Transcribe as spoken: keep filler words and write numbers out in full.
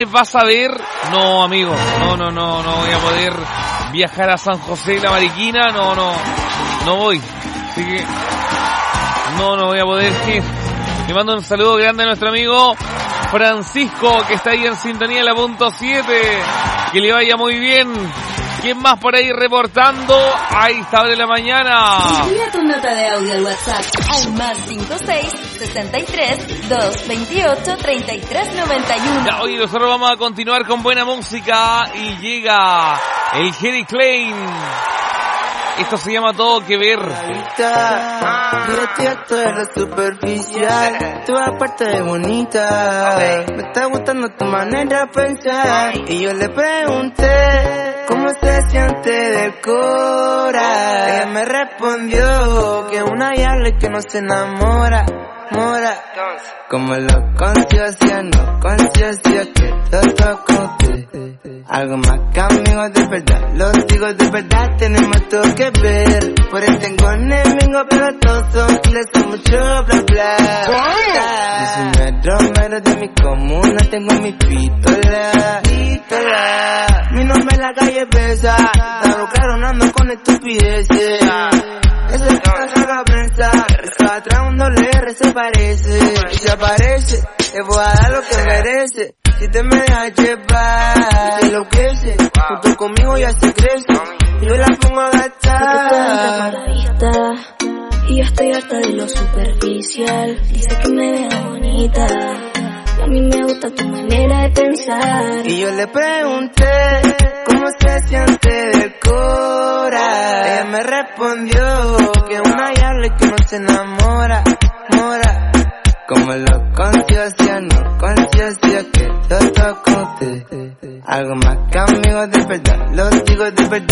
¿Vas a ver? No, amigo, no, no, no, no voy a poder viajar a San José de la Mariquina, no, no, no voy, así que no, no voy a poder ir. Le mando un saludo grande a nuestro amigo Francisco, que está ahí en sintonía de la punto siete, que le vaya muy bien. ¿Quién más por ahí reportando? Ahí está de la mañana. Envía tu nota de audio al WhatsApp al más cinco seis, sesenta y tres, doscientos veintiocho, treinta y tres noventa y uno. Ya, oye, nosotros vamos a continuar con buena música y llega el Jerry Klein. Esto se llama Todo Que Ver. Fíjate esto es lo superficial, tu parte es bonita, me está gustando tu manera de pensar. Y yo le pregunté cómo se siente del cora. Ella me respondió que una yale que no se enamora, mora. Como lo conciencia, no conciencia que todo conté. Algo más que amigos de verdad, los digo de verdad, tenemos todo que ver. Por eso tengo enemigos, pero todos son les son mucho bla bla. Yo soy mero mero de mi comuna, tengo mi pistola, pistola. Mi nombre en la calle pesa, claro, claro, no ando con estupideces. Eso es que no haga pensar, eso atrás un doble R se parece. Y se aparece, te voy a dar lo que merece. Si te me dejas llevar, te enloquece. Junto conmigo ya se crece, y yo la pongo a gastar. Para vista, y yo estoy harta de lo superficial. Dice que me veo bonita, y a mí me gusta tu manera de pensar. Y yo le pregunté cómo se siente del cora. Ella me respondió que una yale que no se enamora, mora. Como lo conciencia, no conciencia que todo conté. Algo más que amigos de verdad, los digo de verdad.